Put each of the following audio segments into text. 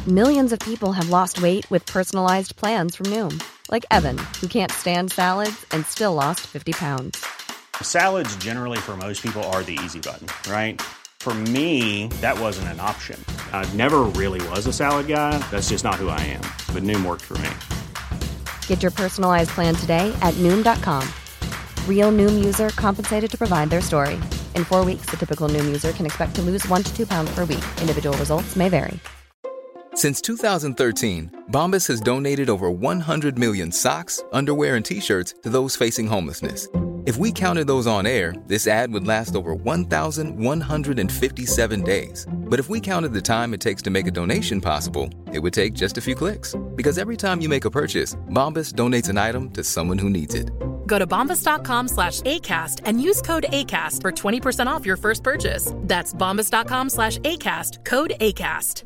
Millions of people have lost weight with personalized plans from Noom. Like Evan, who can't stand salads and still lost 50 pounds. Salads generally for most people are the easy button, right? For me, that wasn't an option. I never really was a salad guy. That's just not who I am. But Noom worked for me. Get your personalized plan today at Noom.com. Real Noom user compensated to provide their story. In 4 weeks, the typical Noom user can expect to lose 1 to 2 pounds per week. Individual results may vary. Since 2013, Bombas has donated over 100 million socks, underwear, and T-shirts to those facing homelessness. If we counted those on air, this ad would last over 1,157 days. But if we counted the time it takes to make a donation possible, it would take just a few clicks. Because every time you make a purchase, Bombas donates an item to someone who needs it. Go to bombas.com/ACAST and use code ACAST for 20% off your first purchase. That's bombas.com/ACAST, code ACAST.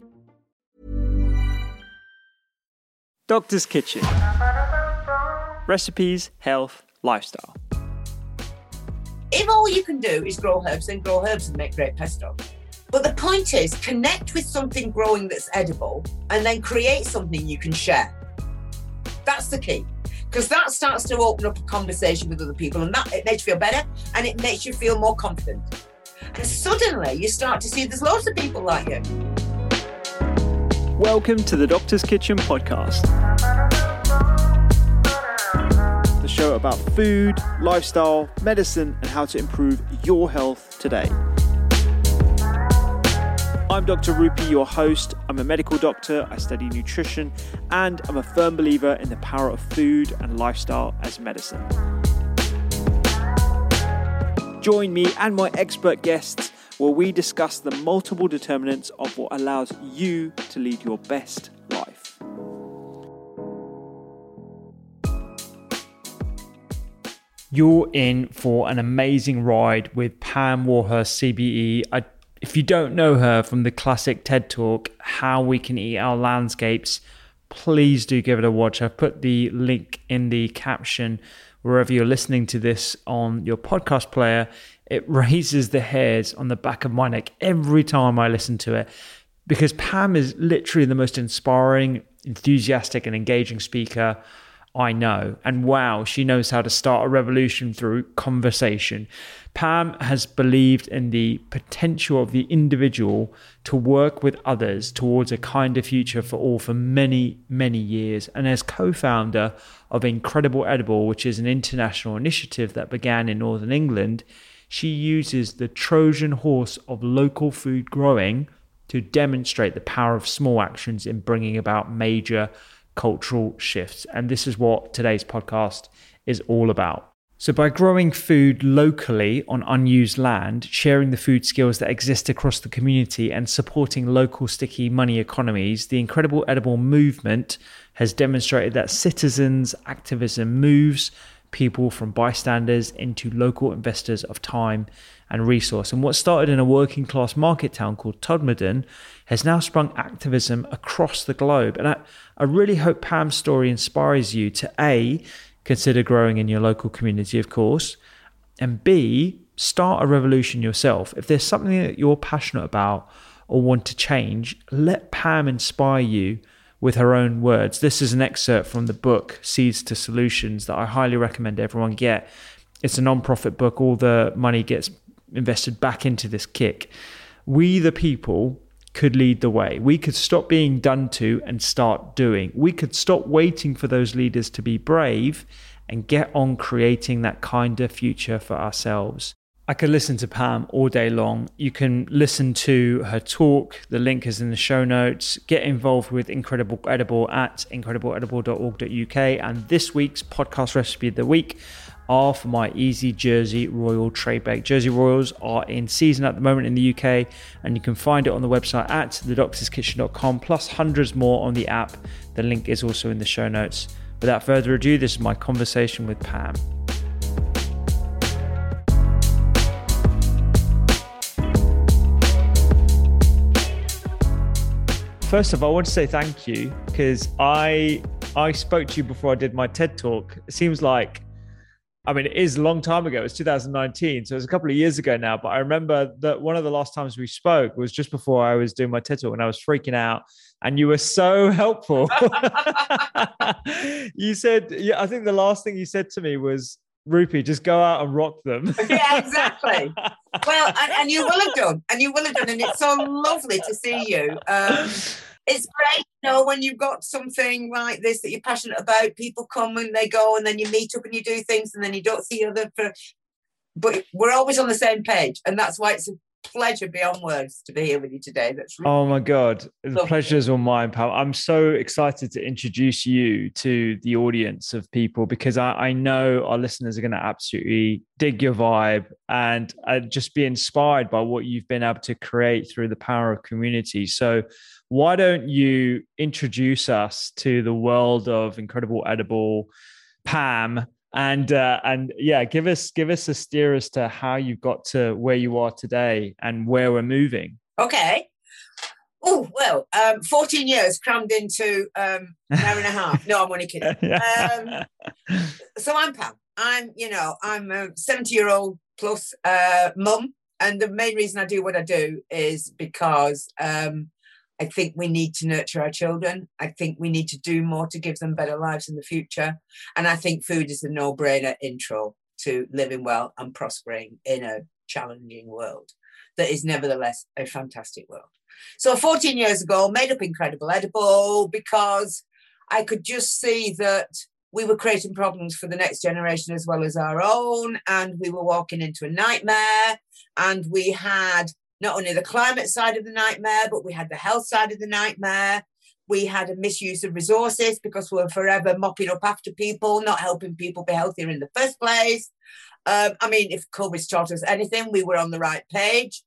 Doctor's Kitchen. Recipes, health, lifestyle. If all you can do is grow herbs, then grow herbs and make great pesto. But the point is, connect with something growing that's edible and then create something you can share. That's the key. Because that starts to open up a conversation with other people, and that it makes you feel better and it makes you feel more confident. And suddenly you start to see there's loads of people like you. Welcome to the Doctor's Kitchen podcast. The show about food, lifestyle, medicine, and how to improve your health today. I'm Dr. Rupi, your host. I'm a medical doctor, I study nutrition, and I'm a firm believer in the power of food and lifestyle as medicine. Join me and my expert guests where we discuss the multiple determinants of what allows you to lead your best life. You're in for an amazing ride with Pam Warhurst, CBE. If you don't know her from the classic TED Talk, How We Can Eat Our Landscapes, please do give it a watch. I've put the link in the caption wherever you're listening to this on your podcast player. It raises the hairs on the back of my neck every time I listen to it, because Pam is literally the most inspiring, enthusiastic, and engaging speaker I know. And wow, she knows how to start a revolution through conversation. Pam has believed in the potential of the individual to work with others towards a kinder future for all for many, many years. And as co-founder of Incredible Edible, which is an international initiative that began in Northern England, she uses the Trojan horse of local food growing to demonstrate the power of small actions in bringing about major cultural shifts. And this is what today's podcast is all about. So by growing food locally on unused land, sharing the food skills that exist across the community, and supporting local sticky money economies, the Incredible Edible movement has demonstrated that citizens' activism moves people from bystanders into local investors of time and resource. And what started in a working class market town called Todmorden has now sprung activism across the globe. And I really hope Pam's story inspires you to A, consider growing in your local community, of course, and B, start a revolution yourself. If there's something that you're passionate about or want to change, let Pam inspire you with her own words. This is an excerpt from the book Seeds to Solutions that I highly recommend everyone get. It's a non-profit book. All the money gets invested back into this kick. We, the people, could lead the way. We could stop being done to and start doing. We could stop waiting for those leaders to be brave and get on creating that kinder future for ourselves. I could listen to Pam all day long. You can listen to her talk. The link is in the show notes. Get involved with Incredible Edible at incredibleedible.org.uk. And this week's podcast recipe of the week are for my Easy Jersey Royal tray bake. Jersey Royals are in season at the moment in the UK, and you can find it on the website at thedoctorskitchen.com, plus hundreds more on the app. The link is also in the show notes. Without further ado, this is my conversation with Pam. First of all, I want to say thank you, because I spoke to you before I did my TED Talk. It seems like I mean, it is a long time ago. It's 2019, so it's a couple of years ago now. But I remember that one of the last times we spoke was just before I was doing my TED Talk, and I was freaking out. And you were so helpful. You said, yeah, I think the last thing you said to me was, Rupi, just go out and rock them. Yeah, exactly. Well, and you will have done, and it's so lovely to see you. It's great, when you've got something like this that you're passionate about, people come and they go, and then you meet up and you do things, and then you don't see other. But we're always on the same page, and that's why it's a pleasure beyond words to be here with you today. That's really oh my God, the pleasure is all mine, pal. I'm so excited to introduce you to the audience of people, because I know our listeners are going to absolutely dig your vibe and just be inspired by what you've been able to create through the power of community. So why don't you introduce us to the world of Incredible Edible, Pam, and yeah, give us a steer as to how you got to where you are today and where we're moving. Okay. Oh, well, 14 years crammed into an hour and a half. No, I'm only kidding. So I'm Pam. I'm a 70-year-old plus mum. And the main reason I do what I do is because I think we need to nurture our children. I think we need to do more to give them better lives in the future. And I think food is a no-brainer intro to living well and prospering in a challenging world that is nevertheless a fantastic world. So 14 years ago, made up Incredible Edible because I could just see that we were creating problems for the next generation as well as our own. And we were walking into a nightmare, and we had not only the climate side of the nightmare, but we had the health side of the nightmare. We had a misuse of resources because we were forever mopping up after people, not helping people be healthier in the first place. I mean, if COVID's taught us anything, we were on the right page.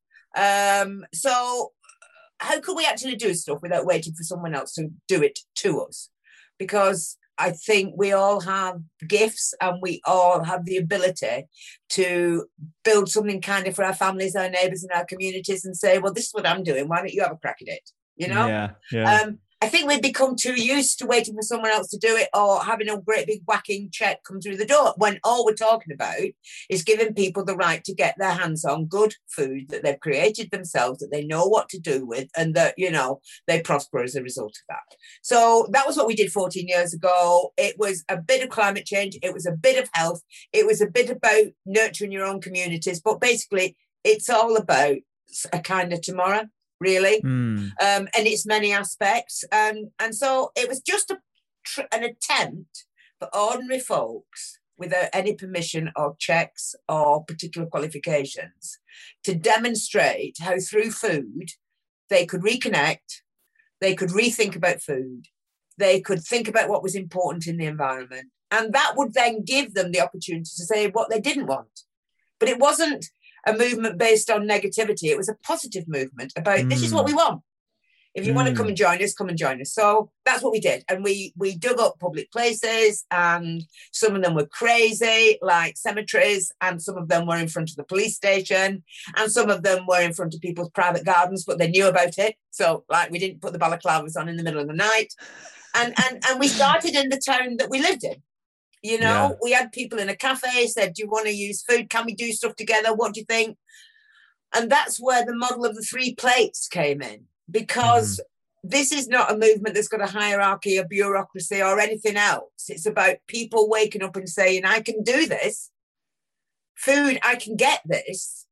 So how could we actually do stuff without waiting for someone else to do it to us? Because I think we all have gifts and we all have the ability to build something kind of for our families, our neighbours and our communities and say, well, this is what I'm doing. Why don't you have a crack at it? Yeah. I think we've become too used to waiting for someone else to do it or having a great big whacking check come through the door, when all we're talking about is giving people the right to get their hands on good food that they've created themselves, that they know what to do with, and that, they prosper as a result of that. So that was what we did 14 years ago. It was a bit of climate change. It was a bit of health. It was a bit about nurturing your own communities. But basically, it's all about a kinder tomorrow, really, and its many aspects. And so it was just an attempt for ordinary folks, without any permission or checks or particular qualifications, to demonstrate how through food they could reconnect, they could rethink about food, they could think about what was important in the environment, and that would then give them the opportunity to say what they didn't want. But it wasn't a movement based on negativity. It was a positive movement about this is what we want. If you want to come and join us, come and join us. So that's what we did. And we dug up public places, and some of them were crazy, like cemeteries, and some of them were in front of the police station, and some of them were in front of people's private gardens, but they knew about it. So like we didn't put the balaclavas on in the middle of the night. And we started in the town that we lived in. We had people in a cafe said, do you want to use food? Can we do stuff together? What do you think? And that's where the model of the 3 plates came in, because this is not a movement that's got a hierarchy, a bureaucracy or anything else. It's about people waking up and saying, I can do this. Food, I can get this.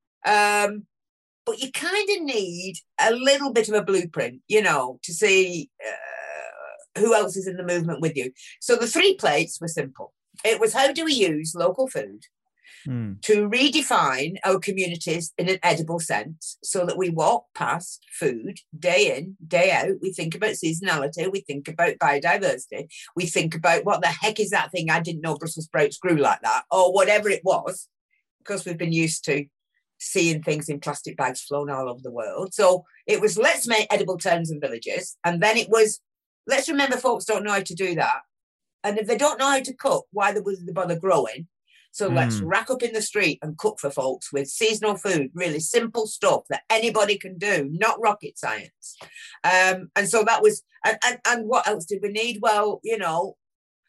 But you kind of need a little bit of a blueprint, to see who else is in the movement with you. So the 3 plates were simple. It was, how do we use local food to redefine our communities in an edible sense, so that we walk past food day in, day out. We think about seasonality. We think about biodiversity. We think about, what the heck is that thing? I didn't know Brussels sprouts grew like that, or whatever it was, because we've been used to seeing things in plastic bags flown all over the world. So it was, let's make edible towns and villages. And then it was, let's remember folks don't know how to do that. And if they don't know how to cook, why would they bother growing? So let's rack up in the street and cook for folks with seasonal food, really simple stuff that anybody can do, not rocket science. And so that was, and what else did we need? Well,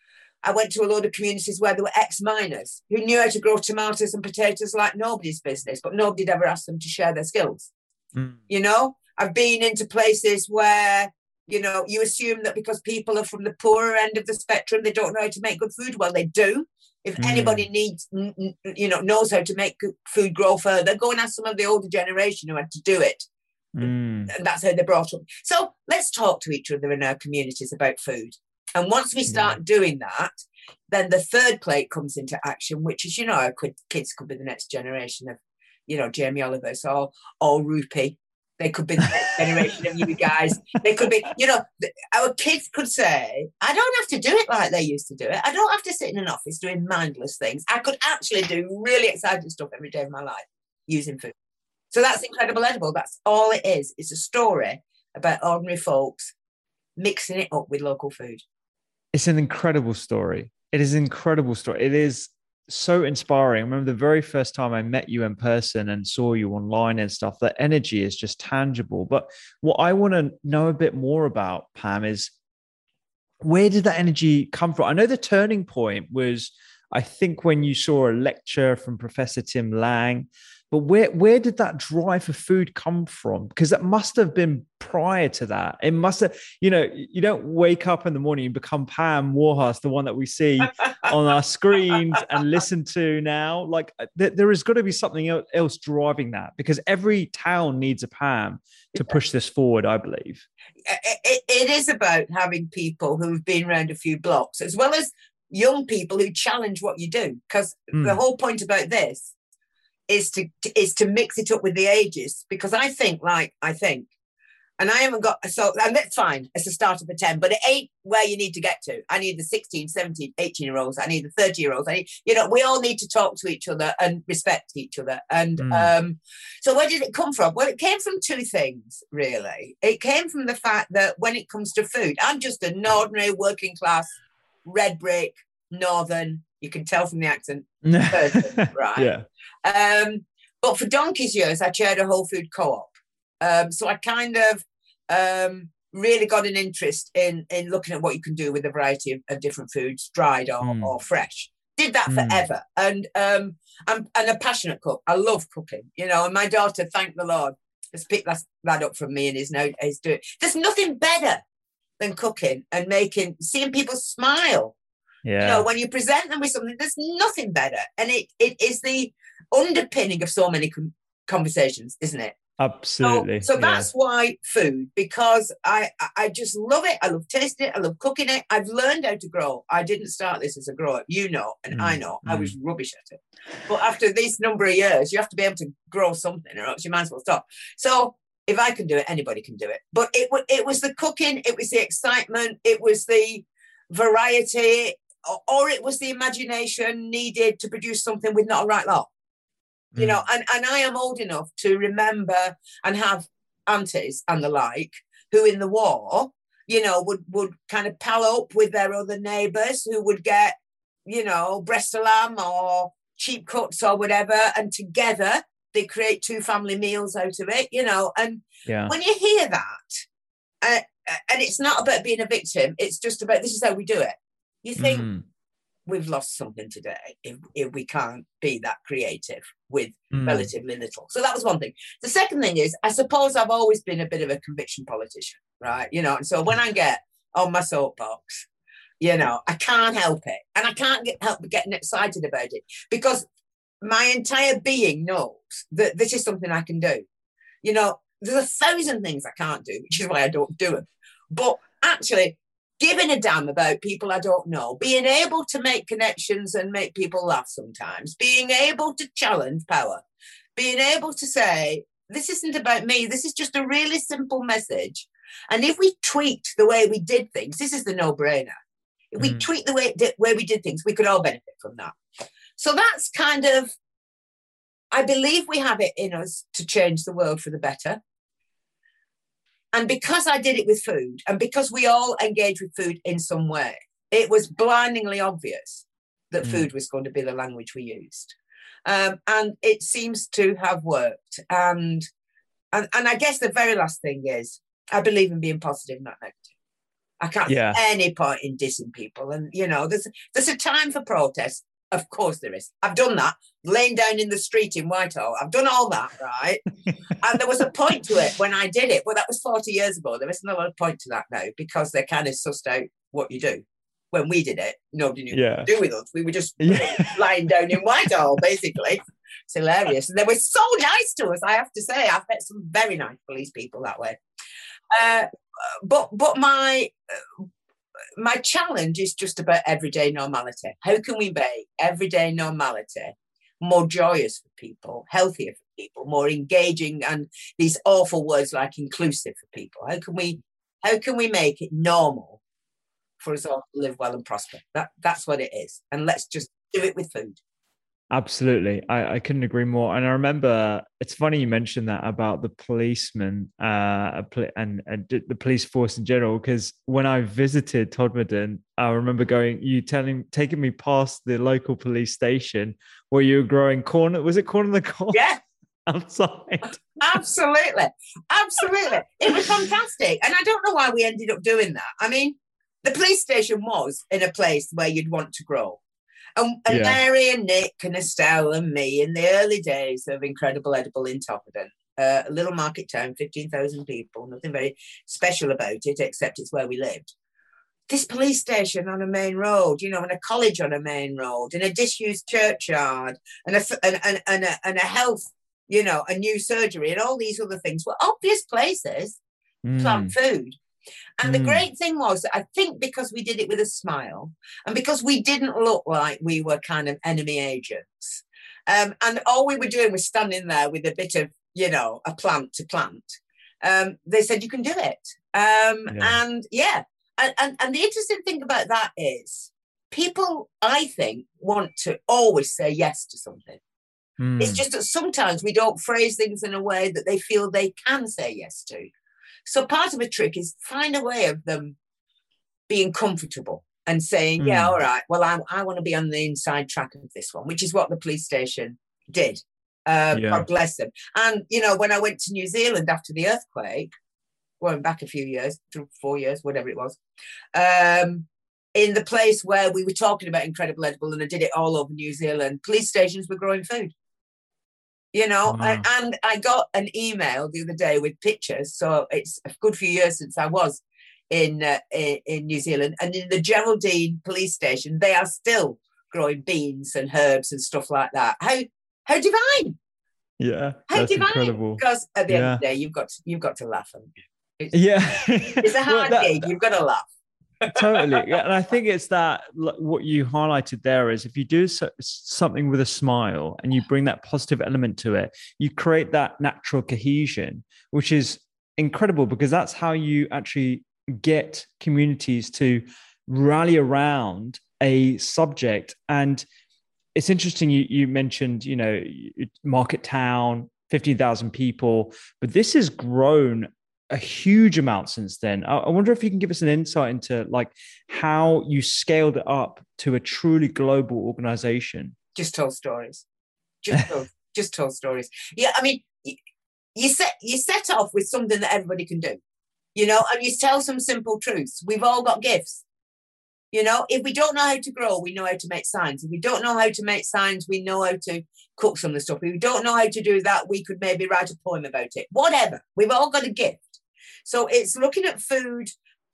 I went to a load of communities where there were ex-miners who knew how to grow tomatoes and potatoes like nobody's business, but nobody'd ever asked them to share their skills. You know, I've been into places where, you know, you assume that because people are from the poorer end of the spectrum, they don't know how to make good food. Well, they do. If anybody knows how to make food grow further, go and ask some of the older generation who had to do it. And that's how they're brought up. So let's talk to each other in our communities about food. And once we start doing that, then the third plate comes into action, which is, you know, our kids could be the next generation of, you know, Jamie Olivers or Rupi. They could be the next generation of you guys. They could be, you know, our kids could say, I don't have to do it like they used to do it. I don't have to sit in an office doing mindless things. I could actually do really exciting stuff every day of my life using food. So that's Incredible Edible. That's all it is. It's a story about ordinary folks mixing it up with local food. It's an incredible story. It is an incredible story. It is so inspiring. I remember the very first time I met you in person and saw you online and stuff, that energy is just tangible. But what I want to know a bit more about, Pam, is where did that energy come from? I know the turning point was, I think, when you saw a lecture from Professor Tim Lang, but where did that drive for food come from? Because that must have been prior to that. It must have, you know, you don't wake up in the morning and become Pam Warhurst, the one that we see on our screens and listen to now. Like there has got to be something else driving that, because every town needs a Pam to push this forward, I believe. It is about having people who've been around a few blocks, as well as young people who challenge what you do. Because the whole point about this is to mix it up with the ages, because I think, and I haven't got, and that's fine, it's a start of a 10, but it ain't where you need to get to. I need the 16, 17, 18-year-olds, I need the 30-year-olds, we all need to talk to each other and respect each other. And so where did it come from? Well, it came from two things, really. It came from the fact that when it comes to food, I'm just an ordinary working class, red brick, northern, you can tell from the accent, person, right? Yeah. But for donkey's years, I chaired a whole food co-op. So I kind of really got an interest in looking at what you can do with a variety of different foods, dried or fresh. Did that forever. And I'm a passionate cook. I love cooking, you know, and my daughter, thank the Lord, has picked that up from me and is doing it. There's nothing better than cooking and seeing people smile. Yeah. You know, when you present them with something, there's nothing better. And it is the underpinning of so many conversations, isn't it? Absolutely. So that's why food, because I just love it. I love tasting it. I love cooking it. I've learned how to grow. I didn't start this as a grower, you know, and I know I was rubbish at it. But after this number of years, you have to be able to grow something, or else you might as well stop. So if I can do it, anybody can do it. But it was the cooking, it was the excitement, it was the variety, or it was the imagination needed to produce something with not a right lot. You know, and I am old enough to remember and have aunties and the like who in the war, you know, would kind of pal up with their other neighbours who would get, you know, breast of lamb or cheap cuts or whatever, and together they create 2 family meals out of it, you know. And when you hear that, and it's not about being a victim, it's just about this is how we do it. You think we've lost something today if we can't be that creative with relatively little. So that was one thing. The second thing is, I suppose I've always been a bit of a conviction politician, right? You know, and so when I get on my soapbox, you know, I can't help it. And I can't help getting excited about it, because my entire being knows that this is something I can do. You know, there's 1,000 things I can't do, which is why I don't do them. But actually, giving a damn about people I don't know, being able to make connections and make people laugh sometimes, being able to challenge power, being able to say, this isn't about me, this is just a really simple message. And if we tweaked the way we did things, this is the no-brainer. If we tweaked the way we did things, we could all benefit from that. So that's kind of, I believe we have it in us to change the world for the better. And because I did it with food, and because we all engage with food in some way, it was blindingly obvious that food was going to be the language we used. And it seems to have worked. And I guess the very last thing is, I believe in being positive, not negative. I can't see any point in dissing people. And, you know, there's a time for protest. Of course there is. I've done that. Laying down in the street in Whitehall. I've done all that, right? And there was a point to it when I did it. Well, that was 40 years ago. There isn't a lot of point to that now because they kind of sussed out what you do. When we did it, nobody knew what to do with us. We were just lying down in Whitehall, basically. It's hilarious. And they were so nice to us, I have to say. I've met some very nice police people that way. But my challenge is just about everyday normality. How can we make everyday normality more joyous for people, healthier for people, more engaging, and these awful words like inclusive for people? How can we make it normal for us all to live well and prosper? That's what it is. And let's just do it with food. Absolutely. I couldn't agree more. And I remember, it's funny you mentioned that about the policemen and the police force in general, because when I visited Todmorden, I remember taking me past the local police station where you were growing corn. Was it corn on the cob? Yeah. Outside. Absolutely. It was fantastic. And I don't know why we ended up doing that. I mean, the police station was in a place where you'd want to grow. And Mary and Nick and Estelle and me in the early days of Incredible Edible in Todmorden, a little market town, 15,000 people, nothing very special about it, except it's where we lived. This police station on a main road, you know, and a college on a main road, and a disused churchyard, and a health, you know, a new surgery, and all these other things were obvious places to plant food. And the great thing was that I think because we did it with a smile and because we didn't look like we were kind of enemy agents, and all we were doing was standing there with a bit of, you know, a plant to plant, they said, you can do it. And the interesting thing about that is people, I think, want to always say yes to something. It's just that sometimes we don't phrase things in a way that they feel they can say yes to. So part of a trick is find a way of them being comfortable and saying, yeah, all right, well, I want to be on the inside track of this one, which is what the police station did. God bless them. And, you know, when I went to New Zealand after the earthquake, going back a few years, 4 years, whatever it was, in the place where we were talking about Incredible Edible, and I did it all over New Zealand, police stations were growing food. You know, and I got an email the other day with pictures. So it's a good few years since I was in New Zealand. And in the Geraldine police station, they are still growing beans and herbs and stuff like that. How divine! Yeah, how divine! Incredible. Because at the end of the day, you've got to laugh. It's a hard gig. You've got to laugh. Totally. And I think it's that what you highlighted there is if you do something with a smile and you bring that positive element to it, you create that natural cohesion, which is incredible because that's how you actually get communities to rally around a subject. And it's interesting you mentioned, you know, market town, 15,000 people, but this has grown a huge amount since then. I wonder if you can give us an insight into like how you scaled it up to a truly global organization. Just told stories. Just told stories. Yeah, I mean, you set off with something that everybody can do, you know, and you tell some simple truths. We've all got gifts. You know, if we don't know how to grow, we know how to make signs. If we don't know how to make signs, we know how to cook some of the stuff. If we don't know how to do that, we could maybe write a poem about it. Whatever. We've all got a gift. So it's looking at food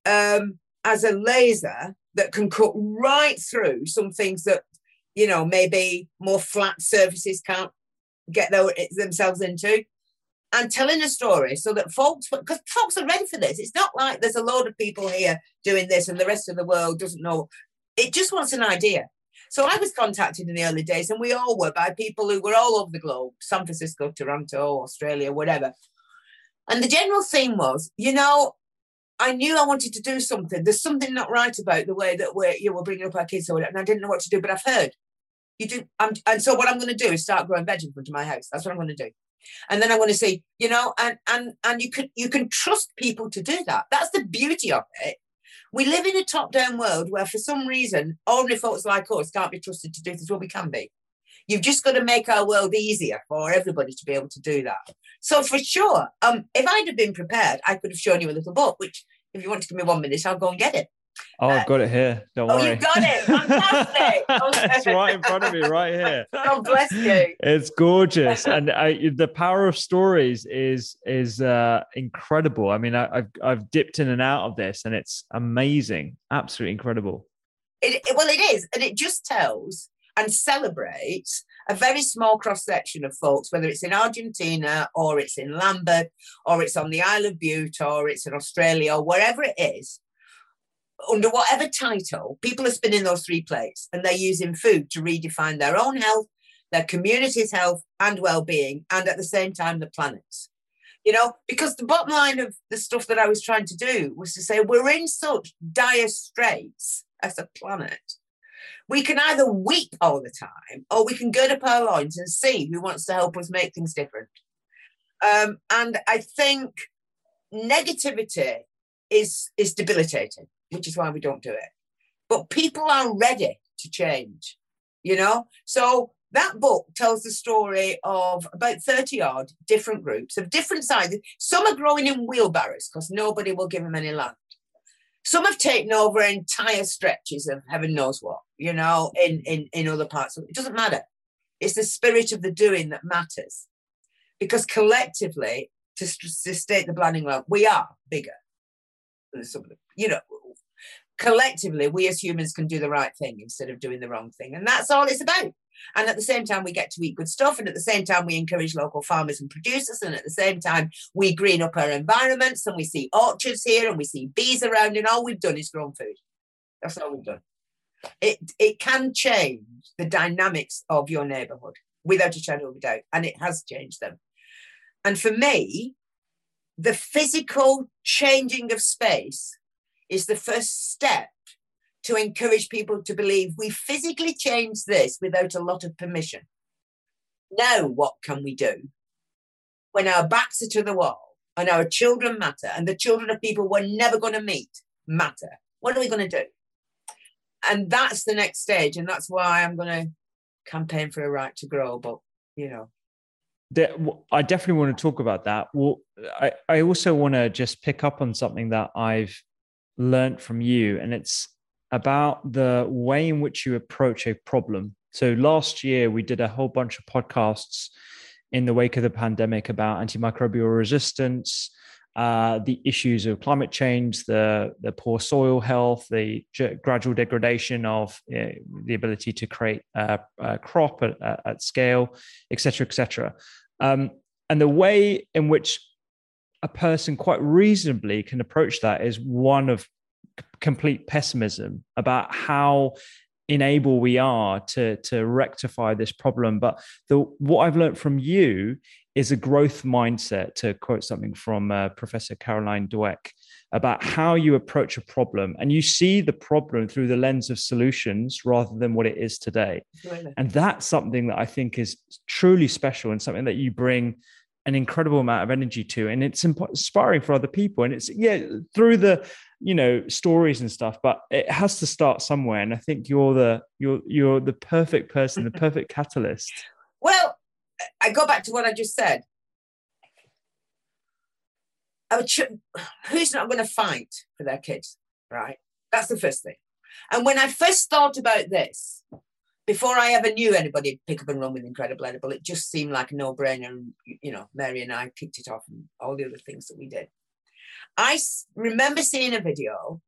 as a laser that can cut right through some things that, you know, maybe more flat surfaces can't get themselves into, and telling a story so that because folks are ready for this. It's not like there's a load of people here doing this and the rest of the world doesn't know. It just wants an idea. So I was contacted in the early days, and we all were, by people who were all over the globe, San Francisco, Toronto, Australia, whatever. And the general theme was, you know, I knew I wanted to do something. There's something not right about the way that we're bringing up our kids or whatever, and I didn't know what to do, but I've heard. You do, and so what I'm going to do is start growing veg in front of my house. That's what I'm going to do. And then I'm going to see, you know, and you can trust people to do that. That's the beauty of it. We live in a top-down world where, for some reason, ordinary folks like us can't be trusted to do this. Well, we can be. You've just got to make our world easier for everybody to be able to do that. So for sure, if I'd have been prepared, I could have shown you a little book, which If you want to give me 1 minute, I'll go and get it. Oh, I've got it here. Don't worry. Oh, you've got it. Fantastic. It's right in front of me, right here. God bless you. It's gorgeous, and the power of stories is incredible. I mean, I've dipped in and out of this, and it's amazing, absolutely incredible. Well, it is, and it just tells and celebrates a very small cross section of folks, whether it's in Argentina or it's in Lambeth or it's on the Isle of Bute or it's in Australia or wherever it is. Under whatever title, people are spinning those three plates and they're using food to redefine their own health, their community's health and well-being, and at the same time, the planet's. You know, because the bottom line of the stuff that I was trying to do was to say we're in such dire straits as a planet. We can either weep all the time or we can gird up our loins and see who wants to help us make things different. And I think negativity is debilitating, which is why we don't do it. But people are ready to change, you know? So that book tells the story of about 30 odd different groups of different sizes. Some are growing in wheelbarrows because nobody will give them any land. Some have taken over entire stretches of heaven knows what, you know, in other parts. It doesn't matter. It's the spirit of the doing that matters. Because collectively, to state the blinding light, we are bigger than some of them. You know, collectively, we as humans can do the right thing instead of doing the wrong thing. And that's all it's about. And at the same time, we get to eat good stuff. And at the same time, we encourage local farmers and producers. And at the same time, we green up our environments and we see orchards here and we see bees around. And all we've done is grown food. That's all we've done. It can change the dynamics of your neighbourhood without a shadow of a doubt. And it has changed them. And for me, the physical changing of space is the first step to encourage people to believe we physically changed this without a lot of permission. Now, what can we do when our backs are to the wall and our children matter and the children of people we're never going to meet matter? What are we going to do? And that's the next stage. And that's why I'm going to campaign for a right to grow. But, you know. I definitely want to talk about that. Well, I also want to just pick up on something that I've learned from you, and it's about the way in which you approach a problem. So last year, we did a whole bunch of podcasts in the wake of the pandemic about antimicrobial resistance, the issues of climate change, the poor soil health, the gradual degradation of the ability to create a crop at scale, et cetera, et cetera. And the way in which a person quite reasonably can approach that is one of complete pessimism about how unable we are to rectify this problem. But what I've learned from you is a growth mindset, to quote something from Professor Caroline Dweck, about how you approach a problem and you see the problem through the lens of solutions rather than what it is today. Really? And that's something that I think is truly special and something that you bring an incredible amount of energy to, and it's inspiring for other people. And it's through the stories and stuff, but it has to start somewhere. And I think you're the perfect person, the perfect catalyst. Well, I go back to what I just said. Who's not going to fight for their kids, right? That's the first thing. And when I first thought about this, before I ever knew anybody pick up and run with Incredible Edible, it just seemed like a no-brainer. And, Mary and I kicked it off and all the other things that we did. I remember seeing a video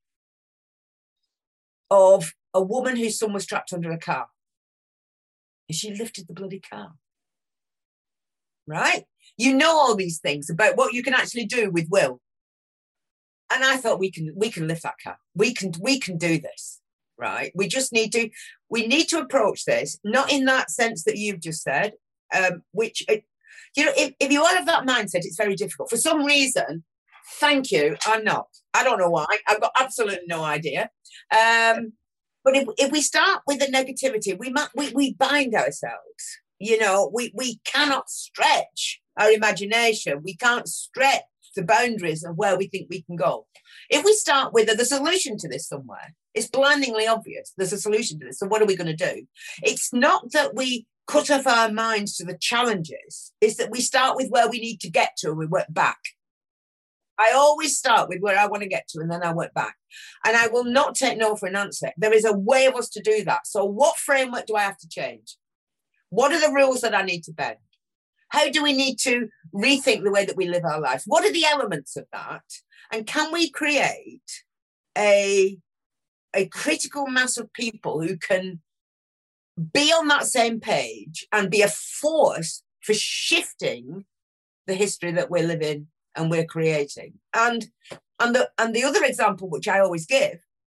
of a woman whose son was trapped under a car. And she lifted the bloody car. Right? You know all these things about what you can actually do with will. And I thought we can lift that car. We can do this. Right? We need to approach this, not in that sense that you've just said, if you are of that mindset, it's very difficult. For some reason, thank you, I'm not. I don't know why. I've got absolutely no idea. But if we start with the negativity, we bind ourselves. We cannot stretch our imagination. We can't stretch the boundaries of where we think we can go. If we start with the solution to this somewhere, it's blindingly obvious. There's a solution to this. So what are we going to do? It's not that we cut off our minds to the challenges. It's that we start with where we need to get to and we work back. I always start with where I want to get to, and then I work back. And I will not take no for an answer. There is a way of us to do that. So what framework do I have to change? What are the rules that I need to bend? How do we need to rethink the way that we live our life? What are the elements of that? And can we create a critical mass of people who can be on that same page and be a force for shifting the history that we're living and we're creating? And the other example, which I always give,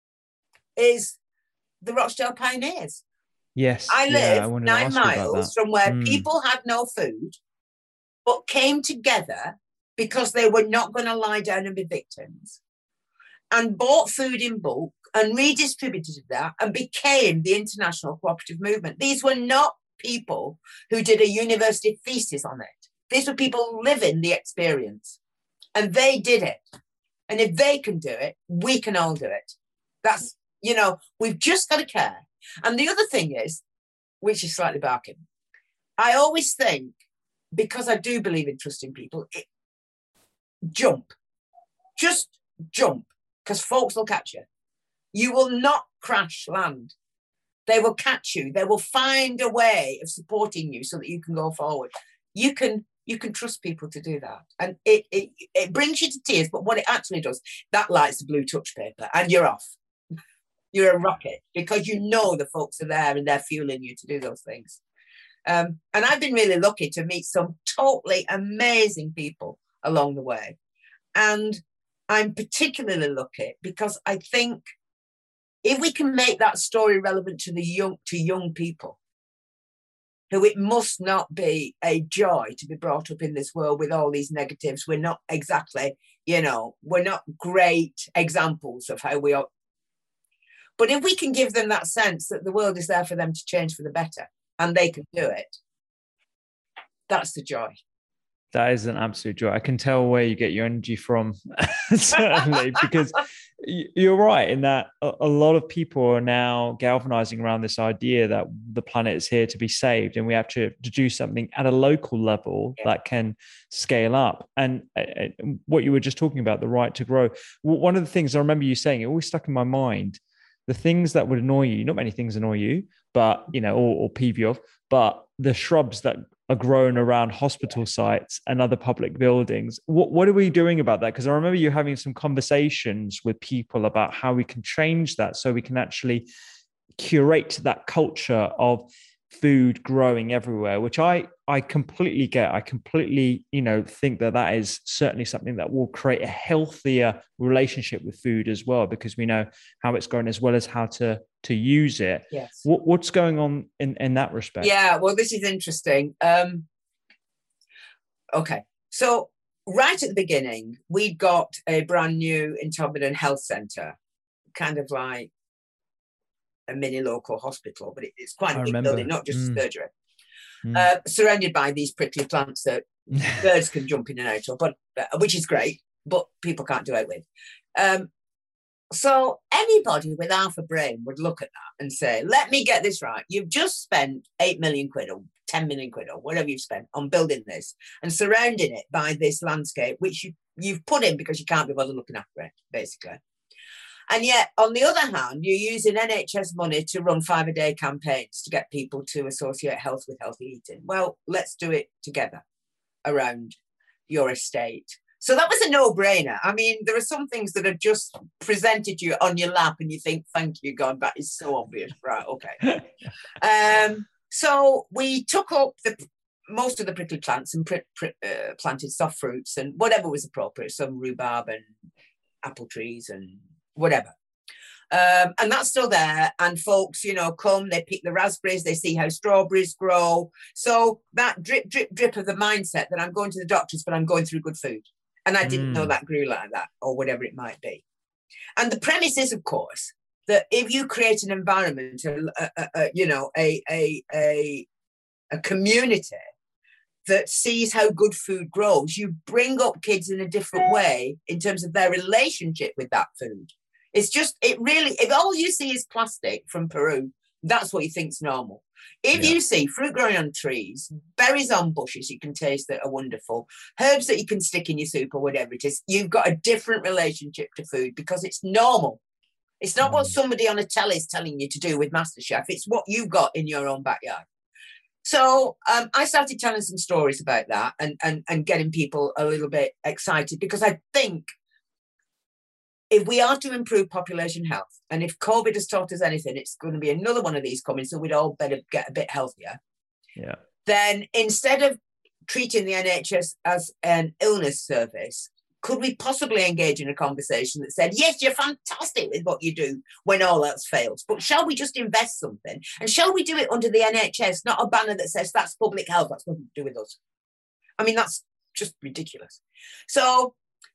is the Rochdale Pioneers. Yes. I live 9 miles from where people had no food, but came together because they were not going to lie down and be victims, and bought food in bulk and redistributed that and became the international cooperative movement. These were not people who did a university thesis on it. These were people living the experience, and they did it. And if they can do it, we can all do it. That's, we've just got to care. And the other thing is, which is slightly barking, I always think, because I do believe in trusting people, jump. Just jump, because folks will catch you. You will not crash land. They will catch you. They will find a way of supporting you so that you can go forward. You can trust people to do that. And it brings you to tears, but what it actually does, that lights the blue touch paper and you're off. You're a rocket, because you know the folks are there and they're fueling you to do those things. And I've been really lucky to meet some totally amazing people along the way. And I'm particularly lucky because I think if we can make that story relevant to young people, who it must not be a joy to be brought up in this world with all these negatives. We're not exactly, we're not great examples of how we are. But if we can give them that sense that the world is there for them to change for the better, and they can do it, that's the joy. That is an absolute joy. I can tell where you get your energy from, certainly, because you're right in that a lot of people are now galvanizing around this idea that the planet is here to be saved, and we have to do something at a local level that can scale up. And what you were just talking about, the right to grow. One of the things I remember you saying, it always stuck in my mind, the things that would annoy you, not many things annoy you, but, or peeve you off, but the shrubs that are grown around hospital sites and other public buildings. What are we doing about that? Because I remember you having some conversations with people about how we can change that so we can actually curate that culture of food growing everywhere, which I completely get. I completely, think that is certainly something that will create a healthier relationship with food as well, because we know how it's grown as well as how to use it. Yes. What's going on in that respect? Yeah, well, this is interesting. Okay. So right at the beginning, we got a brand new Intombiton Health Centre, kind of like a mini local hospital, but it's quite a big building, not just a surgery. Surrounded by these prickly plants that birds can jump in and out of, but which is great, but people can't do it with. So anybody with half a brain would look at that and say, let me get this right. You've just spent 8 million quid or 10 million quid or whatever you've spent on building this and surrounding it by this landscape, which you've put in because you can't be bothered looking after it, basically. And yet, on the other hand, you're using NHS money to run 5-a-day campaigns to get people to associate health with healthy eating. Well, let's do it together around your estate. So that was a no-brainer. I mean, there are some things that are just presented to you on your lap and you think, thank you, God, that is so obvious. Right, okay. So we took up most of the prickly plants and planted soft fruits and whatever was appropriate, some rhubarb and apple trees and whatever. And that's still there. And folks, come, they pick the raspberries, they see how strawberries grow. So that drip, drip, drip of the mindset that I'm going to the doctors, but I'm going through good food. And I didn't know that grew like that or whatever it might be. And the premise is, of course, that if you create an environment, a community that sees how good food grows, you bring up kids in a different way in terms of their relationship with that food. It's just, if all you see is plastic from Peru, that's what you think's normal. If you see fruit growing on trees, berries on bushes you can taste that are wonderful, herbs that you can stick in your soup or whatever it is, you've got a different relationship to food because it's normal. It's not what somebody on a telly is telling you to do with MasterChef. It's what you've got in your own backyard. So I started telling some stories about that and getting people a little bit excited, because I think if we are to improve population health, and if COVID has taught us anything, it's going to be another one of these coming, so we'd all better get a bit healthier. Yeah. Then instead of treating the NHS as an illness service, could we possibly engage in a conversation that said, yes, you're fantastic with what you do when all else fails, but shall we just invest something? And shall we do it under the NHS, not a banner that says that's public health, that's nothing to do with us? I mean, that's just ridiculous. So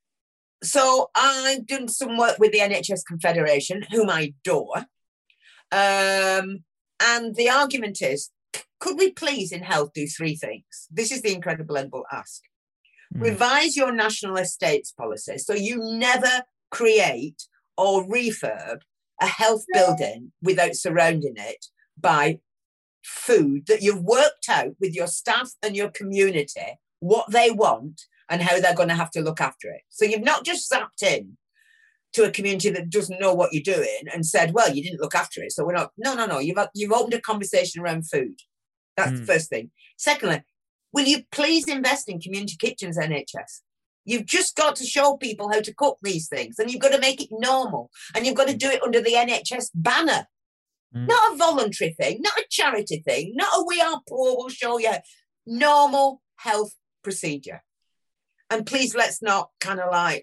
I've done some work with the NHS Confederation, whom I adore. And the argument is, could we please in health do three things? This is the incredible ask. Revise your national estates policy so you never create or refurb a health building without surrounding it by food that you've worked out with your staff and your community, what they want and how they're going to have to look after it. So you've not just zapped in to a community that doesn't know what you're doing and said, well, you didn't look after it, so we're not. No. You've opened a conversation around food. That's the first thing. Secondly, will you please invest in community kitchens, NHS? You've just got to show people how to cook these things, and you've got to make it normal, and you've got to do it under the NHS banner. Not a voluntary thing, not a charity thing, not a we are poor, we'll show you. Normal health procedure. And please, let's not kind of like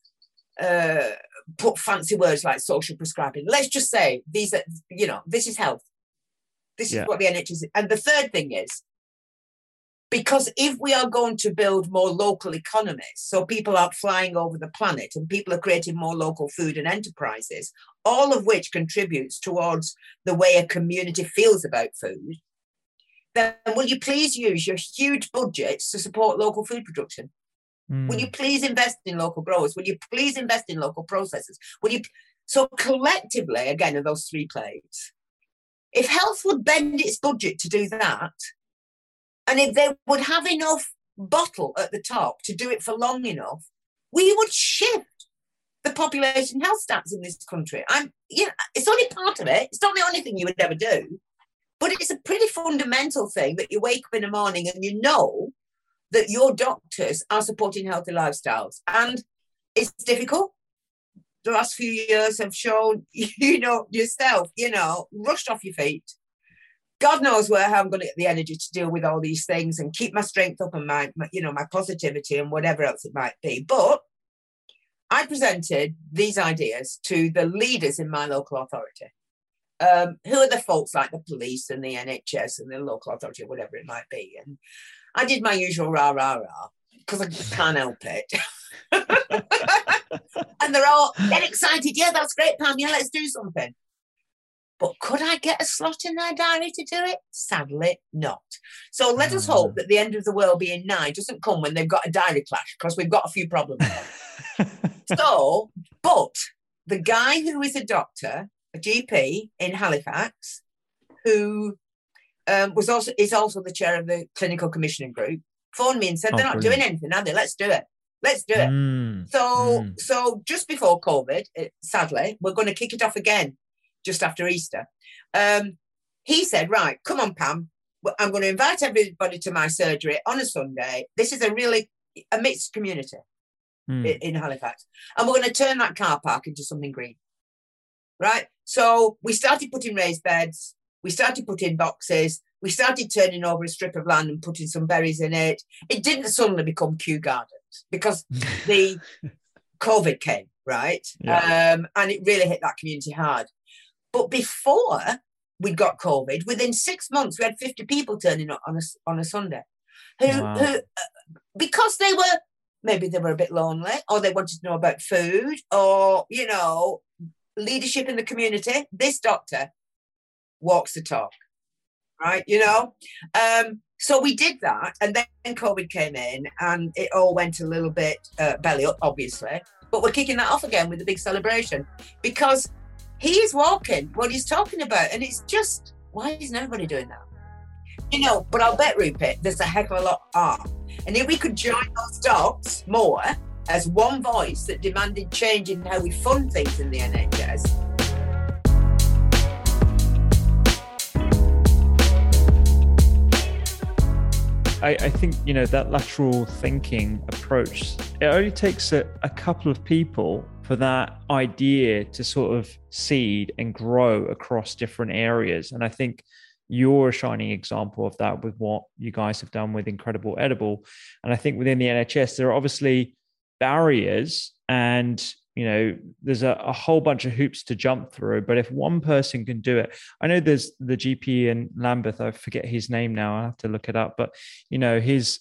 put fancy words like social prescribing. Let's just say these are, this is health. This is what the NHS is. And the third thing is, because if we are going to build more local economies, so people aren't flying over the planet and people are creating more local food and enterprises, all of which contributes towards the way a community feels about food, then will you please use your huge budgets to support local food production? Will you please invest in local growers? Will you please invest in local processors? So collectively, again, of those three plays, if health would bend its budget to do that, and if they would have enough bottle at the top to do it for long enough, we would shift the population health stats in this country. It's only part of it. It's not the only thing you would ever do, but it's a pretty fundamental thing that you wake up in the morning and you know that your doctors are supporting healthy lifestyles. And it's difficult. The last few years have shown, yourself, rushed off your feet. God knows how I'm going to get the energy to deal with all these things and keep my strength up and my positivity and whatever else it might be. But I presented these ideas to the leaders in my local authority. Who are the folks like the police and the NHS and the local authority or whatever it might be. And I did my usual rah, because I just can't help it. And they're all get excited. Yeah, that's great, Pam. Yeah, let's do something. But could I get a slot in their diary to do it? Sadly, not. So let us hope that the end of the world being nigh doesn't come when they've got a diary clash, because we've got a few problems. But the guy who is a doctor, a GP in Halifax, who is also the chair of the clinical commissioning group, phoned me and said, they're not doing anything, are they? Let's do it. So just before COVID, sadly, we're going to kick it off again just after Easter. He said, right, come on, Pam, I'm going to invite everybody to my surgery on a Sunday. This is a mixed community in Halifax. And we're going to turn that car park into something green. Right? So we started putting raised beds. We started putting boxes. We started turning over a strip of land and putting some berries in it. It didn't suddenly become Kew Gardens because the COVID came, right? Yeah. And it really hit that community hard. But before we got COVID, within 6 months, we had 50 people turning up on a Sunday who because maybe they were a bit lonely, or they wanted to know about food, or, leadership in the community. This doctor walks the talk, right? So we did that, and then COVID came in, and it all went a little bit belly up, obviously. But we're kicking that off again with a big celebration, because he is walking what he's talking about, and it's just, why isn't everybody doing that? But I'll bet, Rupert, there's a heck of a lot are. And if we could join those dots more as one voice that demanded change in how we fund things in the NHS. I think, that lateral thinking approach, it only takes a couple of people for that idea to sort of seed and grow across different areas. And I think you're a shining example of that with what you guys have done with Incredible Edible. And I think within the NHS, there are obviously barriers and, there's a whole bunch of hoops to jump through. But if one person can do it, I know there's the GP in Lambeth, I forget his name now, I have to look it up. But, he's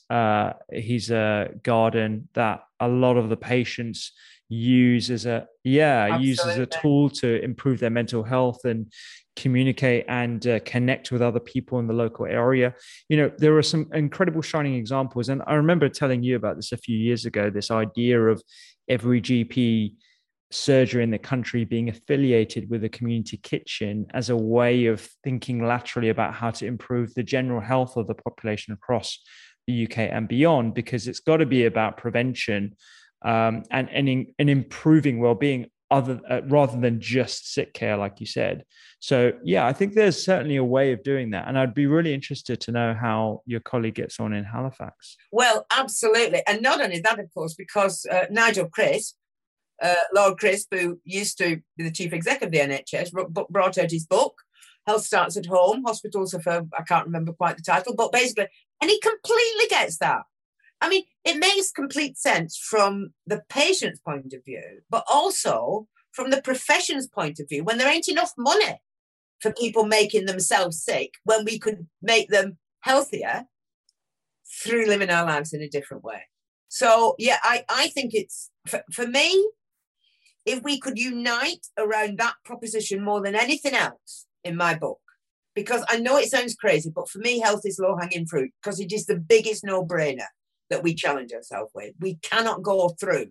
a garden that a lot of the patients use as a tool to improve their mental health and communicate and connect with other people in the local area. There are some incredible shining examples. And I remember telling you about this a few years ago, this idea of every GP surgery in the country being affiliated with a community kitchen as a way of thinking laterally about how to improve the general health of the population across the UK and beyond, because it's got to be about prevention and improving well-being rather than just sick care, like you said. So, I think there's certainly a way of doing that. And I'd be really interested to know how your colleague gets on in Halifax. Well, absolutely. And not only that, of course, because Nigel Crisp, Lord Crisp, who used to be the chief executive of the NHS, brought out his book, Health Starts at Home, Hospitals of, I can't remember quite the title, but basically, and he completely gets that. I mean, it makes complete sense from the patient's point of view, but also from the profession's point of view, when there ain't enough money for people making themselves sick, when we could make them healthier through living our lives in a different way. So, I think it's, for me, if we could unite around that proposition more than anything else in my book, because I know it sounds crazy, but for me, health is low-hanging fruit because it is the biggest no-brainer that we challenge ourselves with. We cannot go through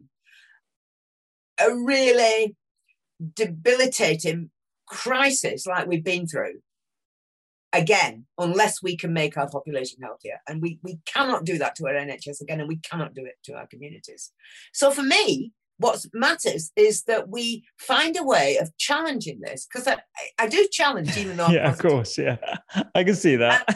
a really debilitating crisis like we've been through again, unless we can make our population healthier. And we cannot do that to our NHS again, and we cannot do it to our communities. So for me, what matters is that we find a way of challenging this, because I do challenge, even though of course, I can see that.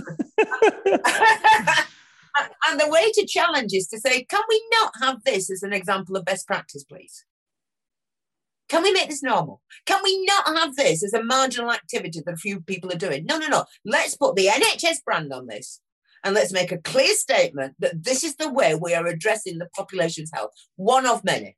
And the way to challenge is to say, can we not have this as an example of best practice, please? Can we make this normal? Can we not have this as a marginal activity that a few people are doing? No. Let's put the NHS brand on this. And let's make a clear statement that this is the way we are addressing the population's health. One of many.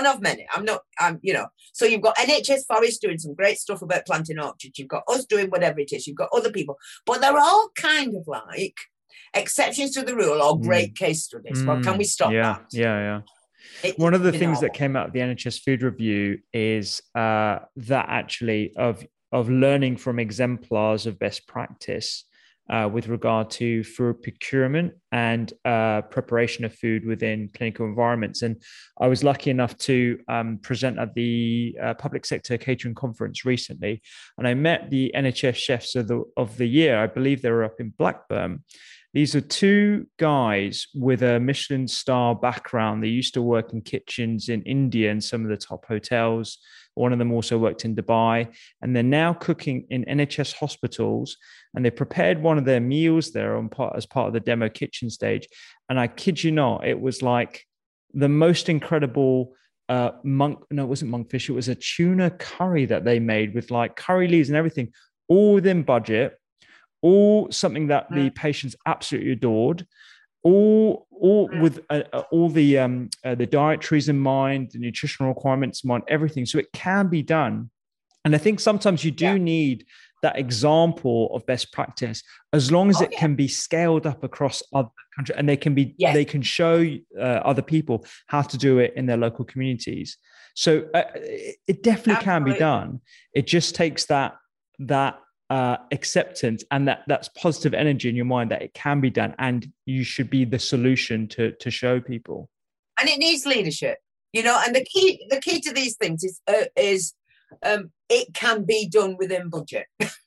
So you've got NHS Forest doing some great stuff about planting orchards. You've got us doing whatever it is. You've got other people. But they're all kind of like exceptions to the rule or great case studies. Well, can we stop that? Yeah. One of the things that came out of the NHS Food Review is that actually of learning from exemplars of best practice with regard to food procurement and preparation of food within clinical environments. And I was lucky enough to present at the Public Sector Catering Conference recently, and I met the NHS Chefs of the Year. I believe they were up in Blackburn. These are two guys with a Michelin star background. They used to work in kitchens in India and some of the top hotels. One of them also worked in Dubai, and they're now cooking in NHS hospitals. And they prepared one of their meals there as part of the demo kitchen stage. And I kid you not, it was like the most incredible it wasn't monkfish. It was a tuna curry that they made with like curry leaves and everything, all within budget. All something that the patients absolutely adored, all with all the dietaries in mind, the nutritional requirements in mind, everything. So it can be done. And I think sometimes you do need that example of best practice, as long as it can be scaled up across other countries, and they can show other people how to do it in their local communities. So it definitely can be done. It just takes that acceptance and that's positive energy in your mind that it can be done, and you should be the solution to show people. And it needs leadership, and the key to these things is it can be done within budget.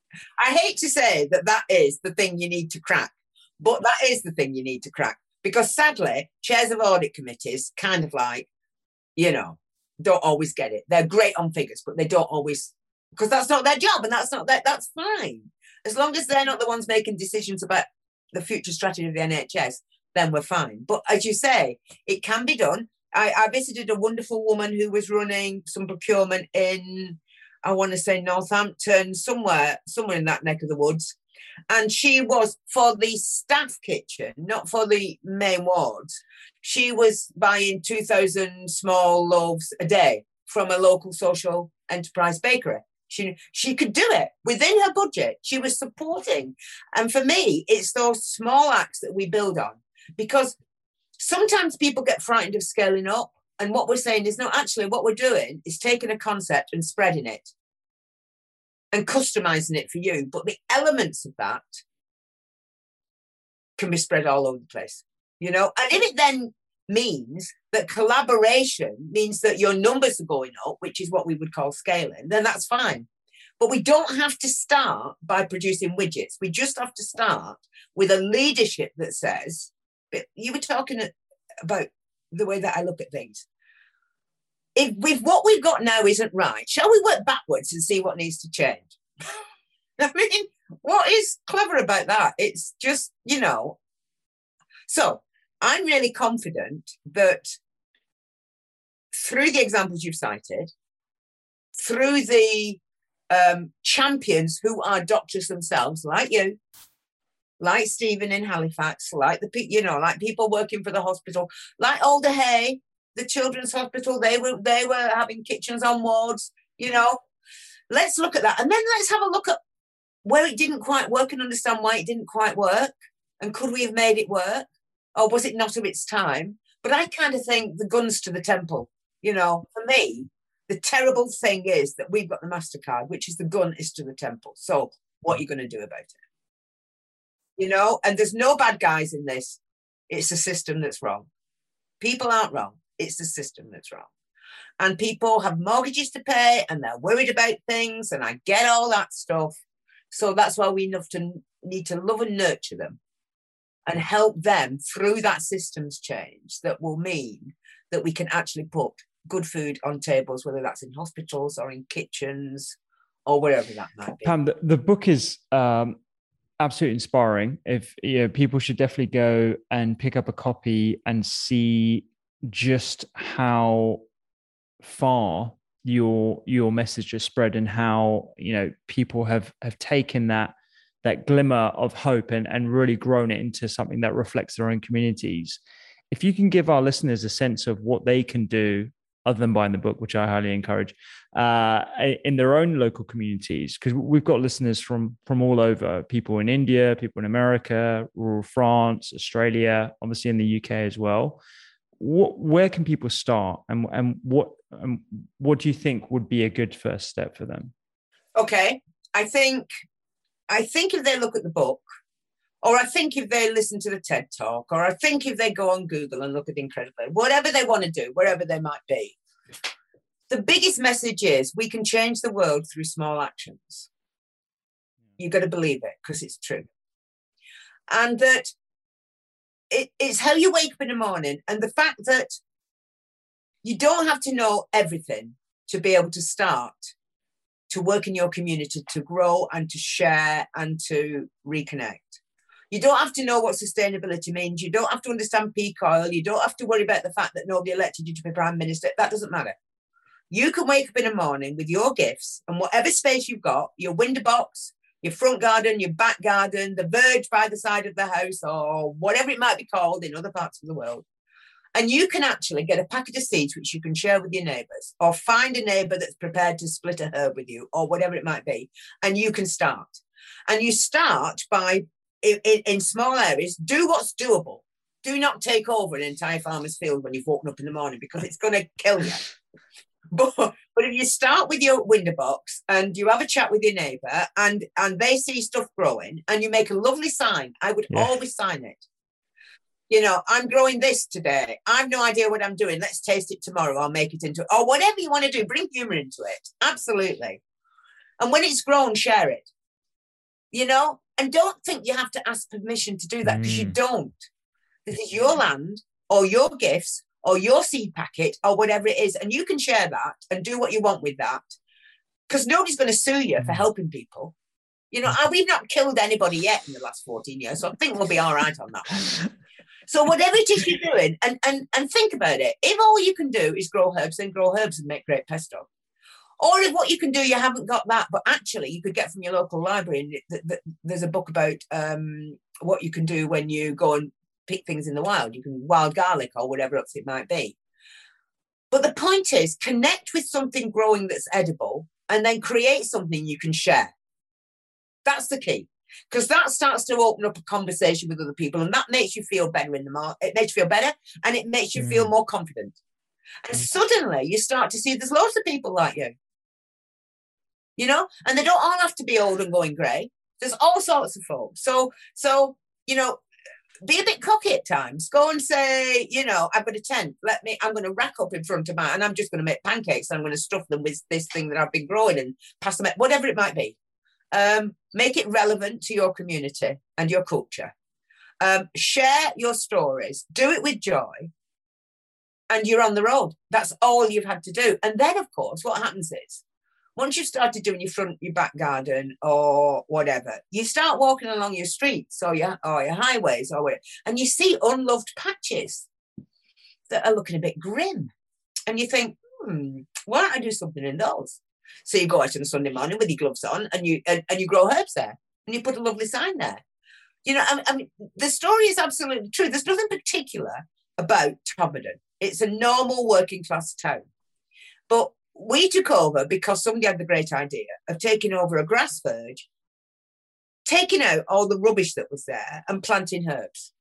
I hate to say that is the thing you need to crack, but that is the thing you need to crack. Because sadly, chairs of audit committees kind of like, don't always get it. They're great on figures, but they don't always, because that's not their job, and that's fine. As long as they're not the ones making decisions about the future strategy of the NHS, then we're fine. But as you say, it can be done. I visited a wonderful woman who was running some procurement in, I want to say Northampton, somewhere in that neck of the woods. And she was, for the staff kitchen, not for the main wards, she was buying 2,000 small loaves a day from a local social enterprise bakery. She could do it within her budget. She was supporting. And for me, it's those small acts that we build on, because sometimes people get frightened of scaling up. And what we're saying is, no, actually what we're doing is taking a concept and spreading it and customizing it for you. But the elements of that can be spread all over the place, And if it then means that collaboration means that your numbers are going up, which is what we would call scaling, then that's fine. But we don't have to start by producing widgets. We just have to start with a leadership that says, you were talking about the way that I look at things. If what we've got now isn't right, shall we work backwards and see what needs to change? I mean, what is clever about that? It's just, So I'm really confident that through the examples you've cited, through the champions who are doctors themselves, like you, like Stephen in Halifax, like like people working for the hospital, like Alder Hey, the Children's Hospital, they were having kitchens on wards, Let's look at that. And then let's have a look at where it didn't quite work and understand why it didn't quite work. And could we have made it work? Or was it not of its time? But I kind of think the gun's to the temple. For me, the terrible thing is that we've got the MasterCard, which is the gun is to the temple. So what are you going to do about it? And there's no bad guys in this. It's the system that's wrong. People aren't wrong. It's the system that's wrong. And people have mortgages to pay and they're worried about things. And I get all that stuff. So that's why we need to love and nurture them and help them through that systems change that will mean that we can actually put good food on tables, whether that's in hospitals or in kitchens or wherever that might be. Pam, the book is absolutely inspiring. If people should definitely go and pick up a copy and see just how far your message has spread and how people have taken that glimmer of hope and really grown it into something that reflects their own communities. If you can give our listeners a sense of what they can do other than buying the book, which I highly encourage, in their own local communities, because we've got listeners from all over, people in India, people in America, rural France, Australia, obviously in the UK as well. Where can people start, and what do you think would be a good first step for them? Okay, I think if they look at the book, or I think if they listen to the TED Talk, or I think if they go on Google and look at Incredibly, whatever they want to do, wherever they might be, the biggest message is we can change the world through small actions. You've got to believe it, because it's true. And that it's how you wake up in the morning, and the fact that you don't have to know everything to be able to start to work in your community, to grow and to share and to reconnect. You don't have to know what sustainability means. You don't have to understand peak oil. You don't have to worry about the fact that nobody elected you to be Prime Minister. That doesn't matter. You can wake up in the morning with your gifts and whatever space you've got, your window box, your front garden, your back garden, the verge by the side of the house, or whatever it might be called in other parts of the world. And you can actually get a packet of seeds which you can share with your neighbours, or find a neighbour that's prepared to split a herb with you, or whatever it might be. And you can start. And you start by, in small areas, do what's doable. Do not take over an entire farmer's field when you've woken up in the morning, because it's going to kill you. But if you start with your window box and you have a chat with your neighbour and they see stuff growing and you make a lovely sign, I would always sign it. I'm growing this today. I have no idea what I'm doing. Let's taste it tomorrow. I'll make it into, or whatever you want to do. Bring humour into it. Absolutely. And when it's grown, share it. you know, and don't think you have to ask permission to do that, because you don't. This is your land or your gifts or your seed packet or whatever it is. And you can share that and do what you want with that, because nobody's going to sue you for helping people. You know, we've not killed anybody yet in the last 14 years, so I think we'll be all right on that one. So whatever it is you're doing, and think about it. If all you can do is grow herbs, then grow herbs and make great pesto. Or if what you can do, you haven't got that, but actually you could get from your local library. And there's a book about what you can do when you go and pick things in the wild. You can wild garlic or whatever else it might be. But the point is, connect with something growing that's edible and then create something you can share. That's the key, because that starts to open up a conversation with other people, and that makes you feel better in the market. It makes you feel better, and it makes you feel more confident. And suddenly you start to see there's loads of people like you, you know, and they don't all have to be old and going grey. There's all sorts of folk. So, you know, be a bit cocky at times. Go and say, you know, I've got a tent. I'm going to rack up in front of mine, and I'm just going to make pancakes, and I'm going to stuff them with this thing that I've been growing and pass them out, whatever it might be. Make it relevant to your community and your culture. Share your stories. Do it with joy, and you're on the road. That's all you've had to do. And then, of course, what happens is, once you've started doing your back garden or whatever, you start walking along your streets or your highways or whatever, and you see unloved patches that are looking a bit grim. And you think, why don't I do something in those? So you go out on a Sunday morning with your gloves on, and you grow herbs there, and you put a lovely sign there. You know, I mean, the story is absolutely true. There's nothing particular about Todmorden. It's a normal working class town. But we took over because somebody had the great idea of taking over a grass verge, taking out all the rubbish that was there and planting herbs.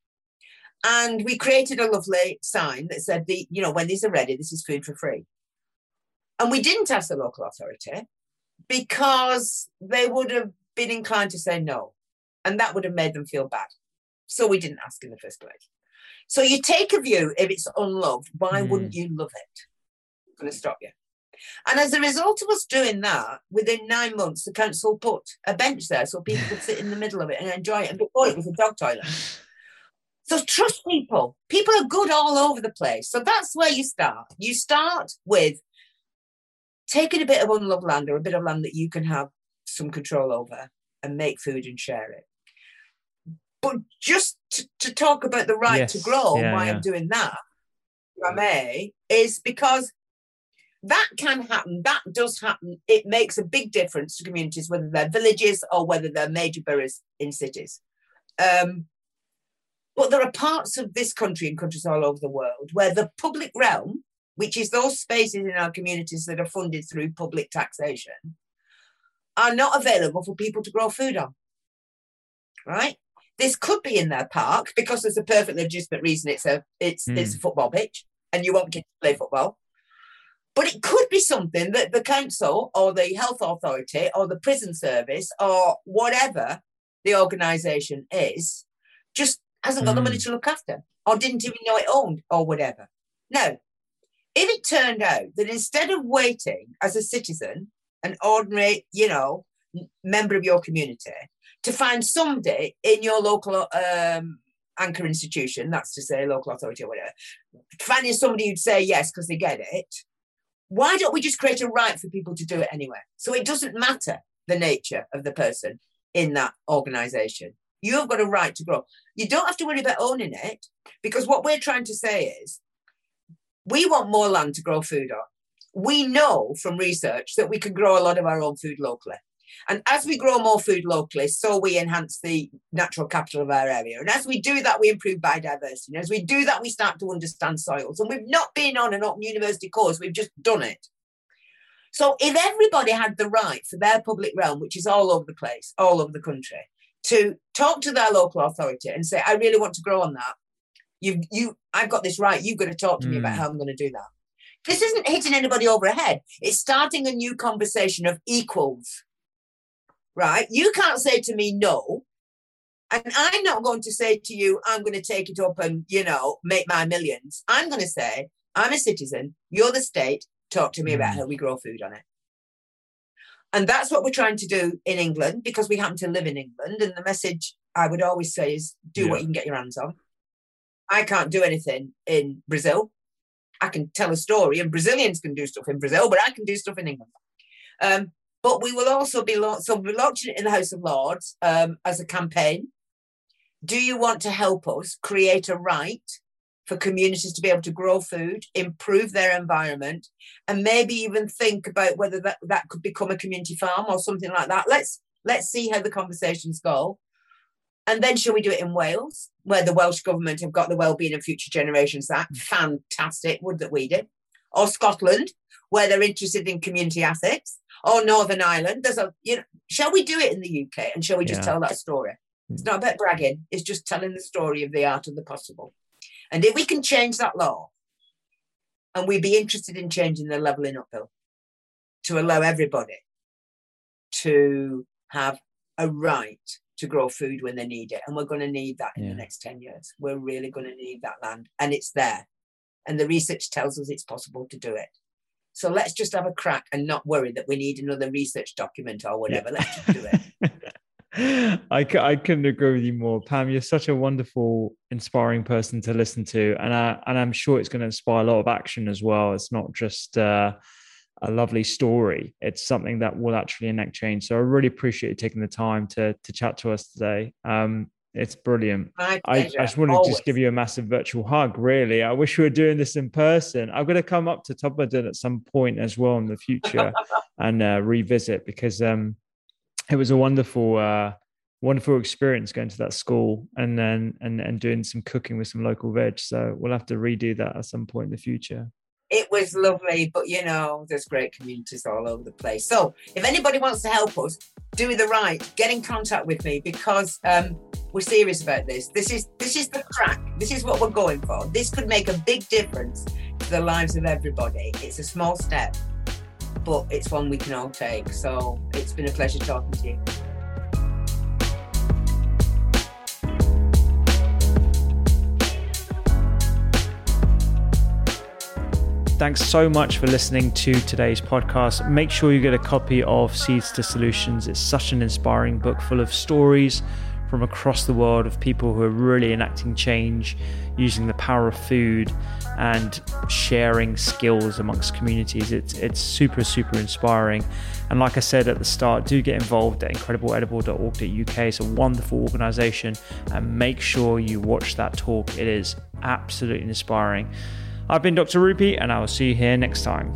And we created a lovely sign that said, when these are ready, this is food for free. And we didn't ask the local authority because they would have been inclined to say no. And that would have made them feel bad. So we didn't ask in the first place. So you take a view, if it's unloved, why wouldn't you love it? I'm going to stop you. And as a result of us doing that, within 9 months, the council put a bench there so people could sit in the middle of it and enjoy it. And before, it was a dog toilet. So trust people. People are good all over the place. So that's where you start. You start with taking a bit of unloved land, or a bit of land that you can have some control over, and make food and share it. But just to talk about the right to grow, why I'm doing that, if I may, is because that can happen. That does happen. It makes a big difference to communities, whether they're villages or whether they're major boroughs in cities. But there are parts of this country and countries all over the world where the public realm, which is those spaces in our communities that are funded through public taxation, are not available for people to grow food on, right? This could be in their park because there's a perfect legitimate reason it's a football pitch and you want kids to play football. But it could be something that the council or the health authority or the prison service or whatever the organisation is just hasn't got the money to look after, or didn't even know it owned, or whatever. Now, if it turned out that instead of waiting as a citizen, an ordinary, member of your community, to find somebody in your local anchor institution, that's to say local authority or whatever, finding somebody who'd say yes because they get it, why don't we just create a right for people to do it anyway? So it doesn't matter the nature of the person in that organisation. You've got a right to grow. You don't have to worry about owning it, because what we're trying to say is we want more land to grow food on. We know from research that we can grow a lot of our own food locally. And as we grow more food locally, so we enhance the natural capital of our area. And as we do that, we improve biodiversity. And as we do that, we start to understand soils. And we've not been on an open university course, we've just done it. So if everybody had the right for their public realm, which is all over the place, all over the country, to talk to their local authority and say, I really want to grow on that. I've got this right. You've got to talk to me about how I'm going to do that. This isn't hitting anybody over the head. It's starting a new conversation of equals, right? You can't say to me no, and I'm not going to say to you, I'm going to take it up and, make my millions. I'm going to say, I'm a citizen. You're the state. Talk to me about how we grow food on it. And that's what we're trying to do in England, because we happen to live in England. And the message I would always say is do what you can get your hands on. I can't do anything in Brazil. I can tell a story, and Brazilians can do stuff in Brazil, but I can do stuff in England. But we will also be we're launching it in the House of Lords as a campaign. Do you want to help us create a right for communities to be able to grow food, improve their environment, and maybe even think about whether that could become a community farm or something like that? Let's see how the conversations go. And then shall we do it in Wales, where the Welsh government have got the Wellbeing and Future Generations Act? Fantastic, would that we did. Or Scotland, where they're interested in community ethics. Or Northern Ireland. Shall we do it in the UK? And shall we just tell that story? It's not about bragging. It's just telling the story of the art of the possible. And if we can change that law, and we'd be interested in changing the levelling up bill to allow everybody to have a right to grow food when they need it. And we're going to need that in the next 10 years. We're really going to need that land. And it's there. And the research tells us it's possible to do it. So let's just have a crack and not worry that we need another research document or whatever. Let's just do it. I couldn't agree with you more. Pam, you're such a wonderful, inspiring person to listen to. And I'm sure it's going to inspire a lot of action as well. It's not just a lovely story. It's something that will actually enact change. So I really appreciate you taking the time to chat to us today. It's brilliant. I just wanted to just give you a massive virtual hug, really. I wish we were doing this in person. I'm going to come up to Todmorden at some point as well in the future and revisit, because it was a wonderful experience going to that school and then doing some cooking with some local veg. So we'll have to redo that at some point in the future. It was lovely, but there's great communities all over the place. So if anybody wants to help us do the right, get in contact with me, because we're serious about this. This is the crack. This is what we're going for. This could make a big difference to the lives of everybody. It's a small step, but it's one we can all take. So it's been a pleasure talking to you. Thanks so much for listening to today's podcast. Make sure you get a copy of Seeds to Solutions. It's such an inspiring book full of stories from across the world of people who are really enacting change, using the power of food and sharing skills amongst communities. It's super, super inspiring. And like I said at the start, do get involved at incredibleedible.org.uk. It's a wonderful organization, and make sure you watch that talk. It is absolutely inspiring. I've been Dr. Rupy, and I will see you here next time.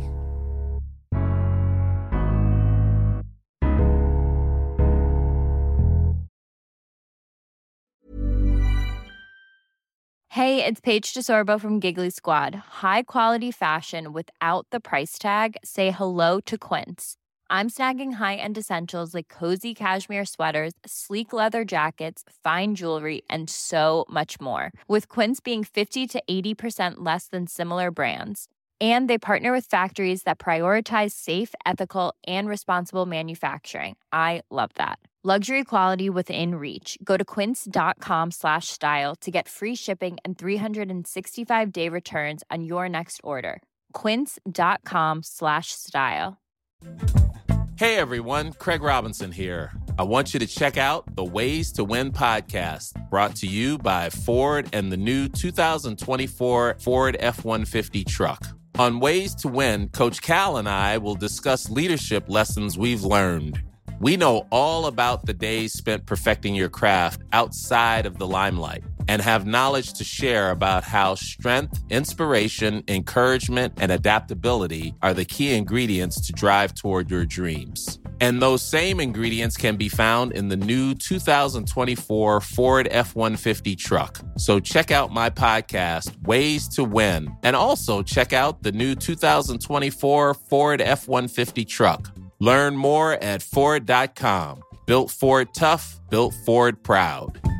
Hey, it's Paige DeSorbo from Giggly Squad. High quality fashion without the price tag. Say hello to Quince. I'm snagging high-end essentials like cozy cashmere sweaters, sleek leather jackets, fine jewelry, and so much more. With Quince being 50 to 80% less than similar brands. And they partner with factories that prioritize safe, ethical, and responsible manufacturing. I love that. Luxury quality within reach. Go to quince.com/style to get free shipping and 365-day returns on your next order. Quince.com/style. Hey everyone, Craig Robinson here. I want you to check out the Ways to Win podcast, brought to you by Ford and the new 2024 Ford F-150 truck. On Ways to Win, Coach Cal and I will discuss leadership lessons we've learned. We know all about the days spent perfecting your craft outside of the limelight and have knowledge to share about how strength, inspiration, encouragement, and adaptability are the key ingredients to drive toward your dreams. And those same ingredients can be found in the new 2024 Ford F-150 truck. So check out my podcast, Ways to Win, and also check out the new 2024 Ford F-150 truck. Learn more at Ford.com. Built Ford tough, built Ford proud.